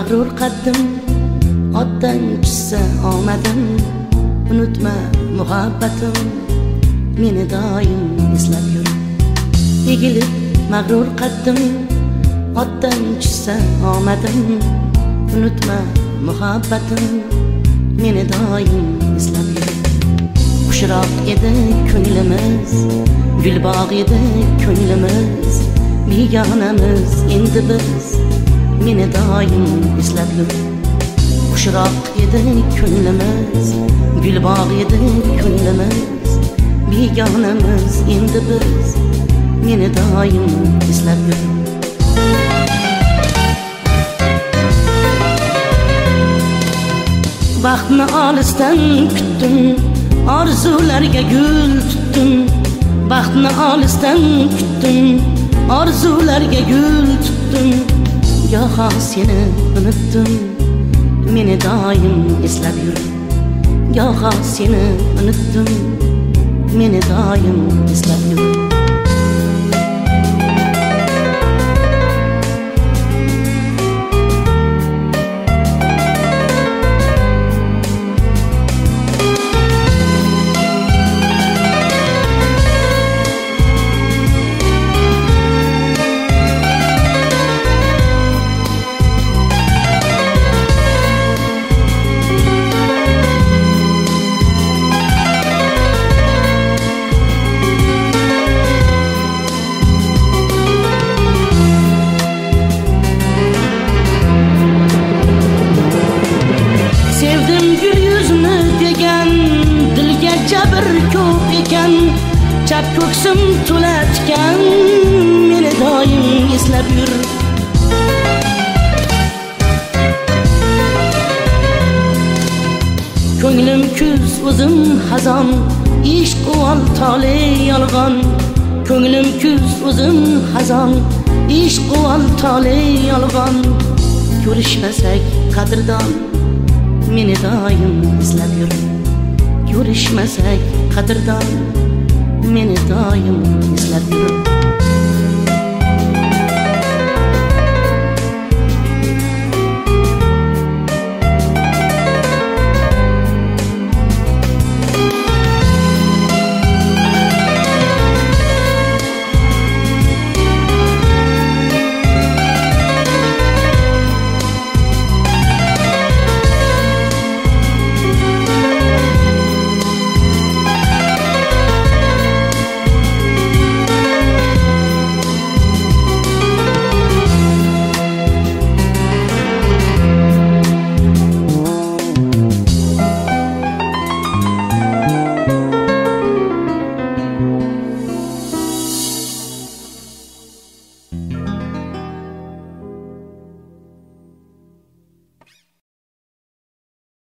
mag'rur qaddim, otdan tushsa omadim. Unutma muhabbatim, meni doim eslab yur. Egilib mag'rur qaddim, otdan tushsa omadim. Unutma muhabbatim, meni doim eslab yur. Qushroq edi ko'nglimiz, gulbog' edi ko'nglimiz, begonamiz endi biz, meni doim eslab yur. Qushroq edi ko'nglimiz, gulbog' edi ko'nglimiz, begonamiz endi biz, meni doim eslab yur. Baxtni olisdan kutdim, orzularga gul tutdim. Baxtni olisdan kutdim, orzularga gul tutdim. Goho seni unutdim, meni doim eslab yur. Goho seni unutdim, meni doim eslab yur. Jabr ko'p ekan, chap ko'ksim to'latgan, meni doim eslab yur. Ko'nglim kuz, o'zim xazon, ishq uvol tole yolg'on. Ko'nglim kuz, o'zim xazon, ishq uvol tole yolg'on. Ko'rishmasak qadrdon, meni doim eslab yur. Ko'rishmasak qadrdon, meni doim eslab yur.